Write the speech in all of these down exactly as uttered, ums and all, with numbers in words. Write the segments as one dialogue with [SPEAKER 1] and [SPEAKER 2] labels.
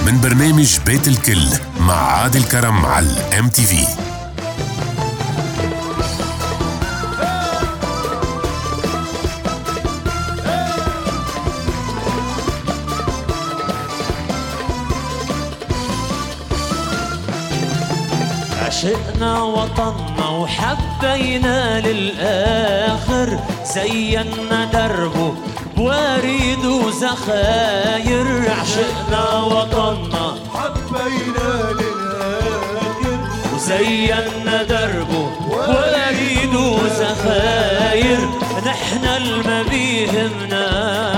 [SPEAKER 1] من برنامج بيت الكل مع عادل كرم على ام تي في.
[SPEAKER 2] عشقنا وطننا وحبينا للآخر، زينا دربه بوريد وزخاير. عشقنا وطننا
[SPEAKER 3] حبينا للآخر،
[SPEAKER 2] وزينا دربه بوريد وزخاير. نحنا الما بيهمنا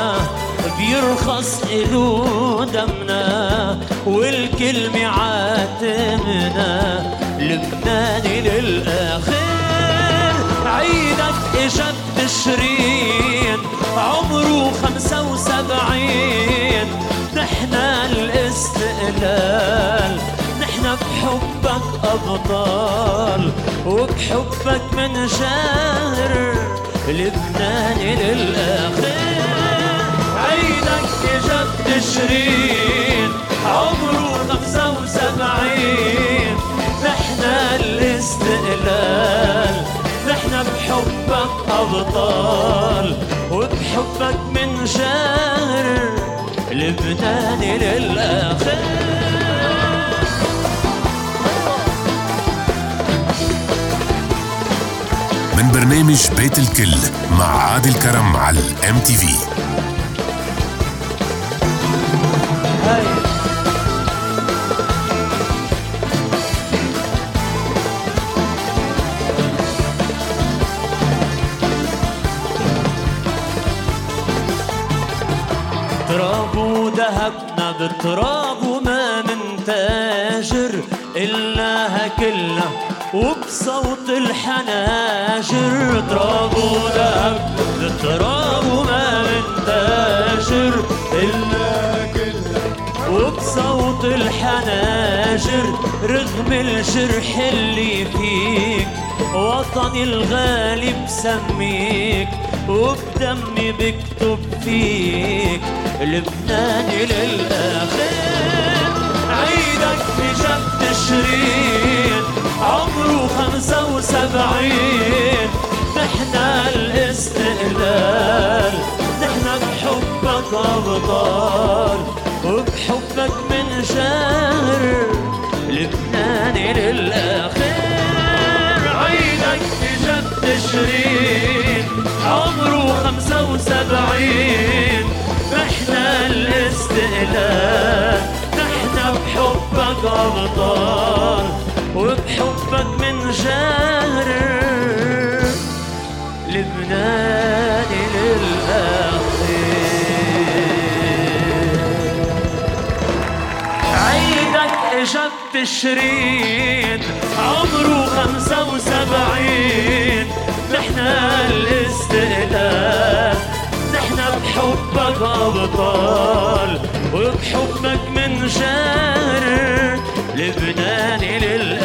[SPEAKER 2] بيرخص إلو دمنا، والكل معاتمنا لبناني للآخر. عيدك إجا بتشرين عمره خمسة وسبعين، نحنا الاستقلال، نحنا بحبك أبطال، وبحبك منشهر لبناني للآخر. عيدك إجا بتشرين عمره خمسة وسبعين، نحنا الاستقلال، نحنا بحبك أبطال، وبحبك منشهر لبناني للآخر.
[SPEAKER 1] من برنامج بيت الكل مع عادل كرم على ام تي في.
[SPEAKER 2] تراب وذهبنا بالتراب وما منتاجر، إلاها كلها وبصوت الحناجر. تراب وذهب بالتراب وما منتاجر،
[SPEAKER 3] إلا كلها
[SPEAKER 2] وبصوت الحناجر. رغم الجرح اللي فيك وطني الغالي بسميك، وبدمي بكتب فيك لبناني للآخر. عيدك إجا بتشرين عمره خمسة وسبعين، نحنا الاستقلال، نحنا بحبك أبطال، وبحبك منشهر لبناني للآخر. عيدك إجا بتشرين عمره خمسة وسبعين، نحنا الاستقلال، نحنا بحبك أبطال، وبحبك منشهر لبناني للآخر. عيدك إجا بتشرين عمره خمسة وسبعين، نحنا الاستقلال، نحنا بحبك أبطال، وبحبك منشهر لبناني للآخر.